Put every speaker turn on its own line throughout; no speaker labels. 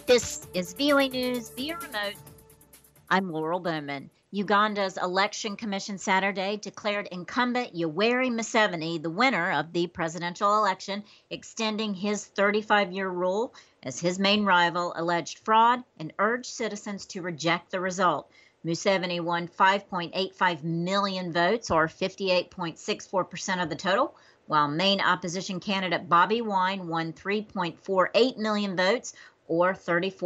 This is VOA News via remote. I'm Laurel Bowman. Uganda's Election Commission Saturday declared incumbent Yoweri Museveni the winner of the presidential election, extending his 35-year rule as his main rival alleged fraud and urged citizens to reject the result. Museveni won 5.85 million votes, or 58.64% of the total, while main opposition candidate Bobi Wine won 3.48 million votes, or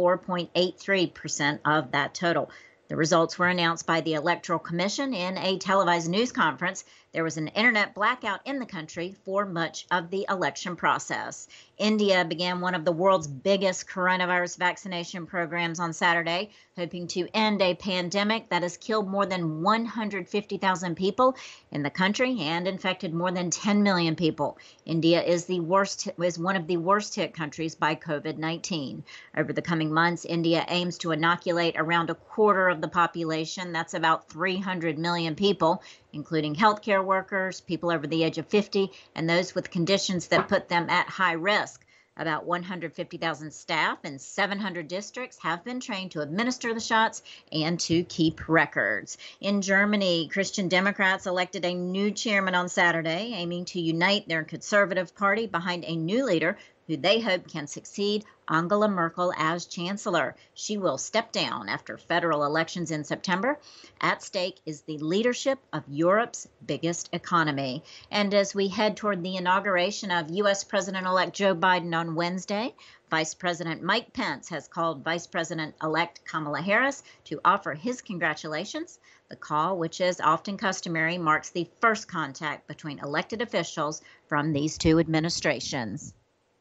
34.83% of that total. The results were announced by the Electoral Commission in a televised news conference. There was an internet blackout in the country for much of the election process. India began one of the world's biggest coronavirus vaccination programs on Saturday, hoping to end a pandemic that has killed more than 150,000 people in the country and infected more than 10 million people. India is one of the worst hit countries by COVID-19. Over the coming months, India aims to inoculate around a quarter of the population. That's about 300 million people, including healthcare workers, people over the age of 50, and those with conditions that put them at high risk. About 150,000 staff in 700 districts have been trained to administer the shots and to keep records. In Germany, Christian Democrats elected a new chairman on Saturday, aiming to unite their conservative party behind a new leader who they hope can succeed Angela Merkel as chancellor. She will step down after federal elections in September. At stake is the leadership of Europe's biggest economy. And as we head toward the inauguration of U.S. President-elect Joe Biden on Wednesday, Vice President Mike Pence has called Vice President-elect Kamala Harris to offer his congratulations. The call, which is often customary, marks the first contact between elected officials from these two administrations.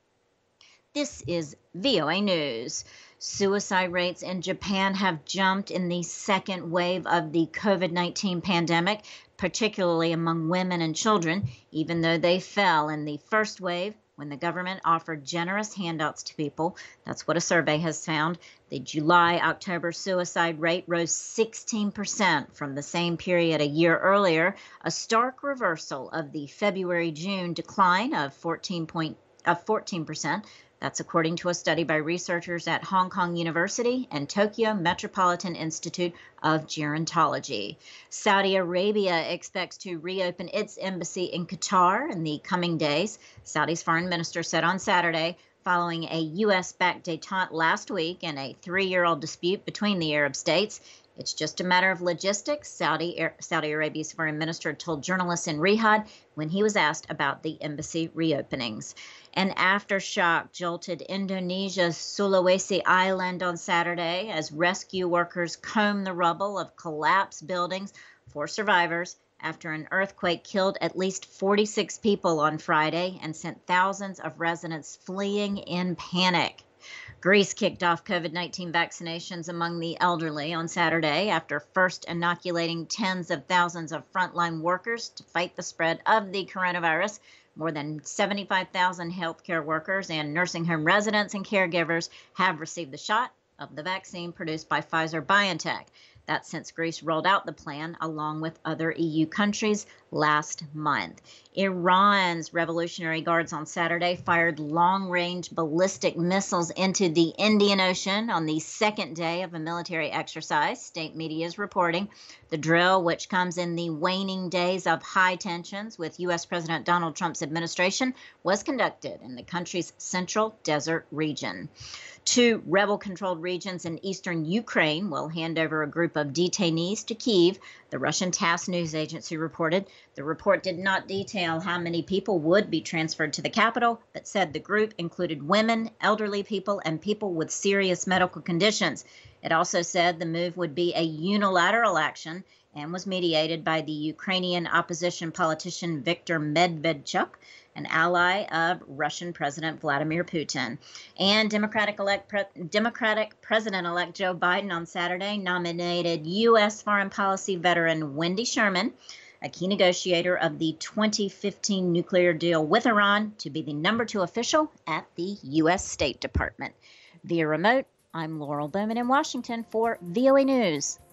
This is VOA News. Suicide rates in Japan have jumped in the second wave of the COVID-19 pandemic, particularly among women and children, even though they fell in the first wave when the government offered generous handouts to people. That's what a survey has found. The July-October suicide rate rose 16% from the same period a year earlier, a stark reversal of the February-June decline of 14%. That's according to a study by researchers at Hong Kong University and Tokyo Metropolitan Institute of Gerontology. Saudi Arabia expects to reopen its embassy in Qatar in the coming days, Saudi's foreign minister said on Saturday, following a U.S.-backed détente last week in a 3-year-old dispute between the Arab states. It's just a matter of logistics, Saudi Arabia's foreign minister told journalists in Riyadh when he was asked about the embassy reopenings. An aftershock jolted Indonesia's Sulawesi Island on Saturday as rescue workers combed the rubble of collapsed buildings for survivors after an earthquake killed at least 46 people on Friday and sent thousands of residents fleeing in panic. Greece kicked off COVID-19 vaccinations among the elderly on Saturday after first inoculating tens of thousands of frontline workers to fight the spread of the coronavirus. More than 75,000 healthcare workers and nursing home residents and caregivers have received the shot of the vaccine produced by Pfizer-BioNTech. That's since Greece rolled out the plan along with other EU countries last month. Iran's Revolutionary Guards on Saturday fired long-range ballistic missiles into the Indian Ocean on the second day of a military exercise, state media is reporting. The drill, which comes in the waning days of high tensions with U.S. President Donald Trump's administration, was conducted in the country's central desert region. 2 rebel-controlled regions in eastern Ukraine will hand over a group of detainees to Kyiv, the Russian TASS news agency reported. The report did not detail how many people would be transferred to the capital, but said the group included women, elderly people, and people with serious medical conditions. It also said the move would be a unilateral action and was mediated by the Ukrainian opposition politician Viktor Medvedchuk, an ally of Russian President Vladimir Putin. And Democratic President-elect Joe Biden on Saturday nominated U.S. foreign policy veteran Wendy Sherman, a key negotiator of the 2015 nuclear deal with Iran, to be the number 2 official at the U.S. State Department. Via remote, I'm Laurel Bowman in Washington for VOA News.